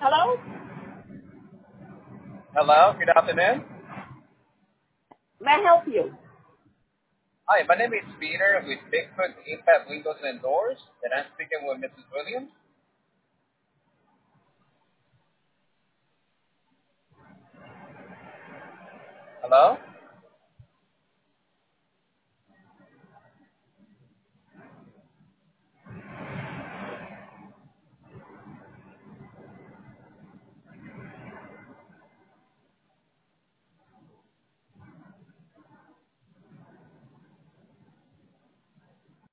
Hello? Hello, good afternoon. May I help you? Hi, my name is Peter with Bigfoot Impact Windows and Doors, and I'm speaking with Mrs. Williams. Hello?